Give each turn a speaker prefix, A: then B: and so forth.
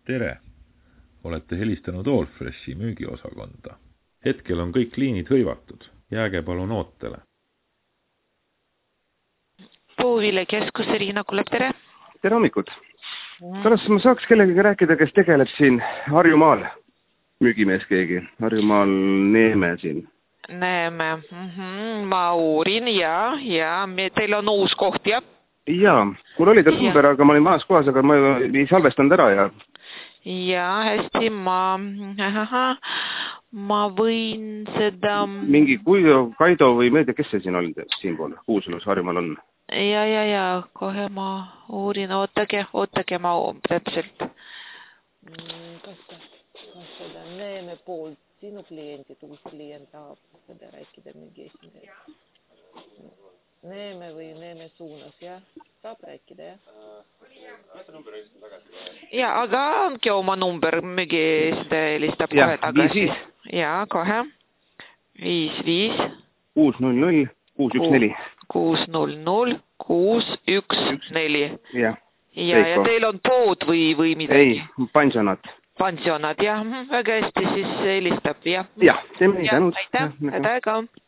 A: Tere! Olete helistanud Allfreshi müügiosakonda. Hetkel on kõik liinid hõivatud. Jääge palun ootele.
B: Puuvile keskuse Riina Kulep, tere!
C: Tere hommikut! Kas ma saaks kellegagi rääkida, kes tegeleb siin Harjumaal? Müügimees keegi. Harjumaal Neeme siin.
B: Neeme. Ma uurin ja teil on uus koht, jah?
C: Jaa, mul oli ta number, aga ma olin vanas kohas, aga ma ei salvestanud ära ja...
B: Jaa, hästi, ma võin seda...
C: Mingi Kaido või ma ei tea, kes see siin on siin pool, Kuusulus Harjumaal on?
B: Ja, kohe ma uurin, ootage, ma täpselt. Kas seda Neeme poolt sinu kliendid, uus klient tahab seda rääkida mingi esimene? Neeme või Neeme suunas, jah? Saab rääkida, jah? Ja, aga andke oma number, mingi seda helistab kohe tagasi. Ja, kohe. 55
C: 600 614
B: 600 614.
C: Ja
B: teil on pood või midagi?
C: Ei, pansionat.
B: Pansionat, jah, väga hästi siis helistab, jah.
C: Jah, teeme nii tänud.
B: Aitäh, aega.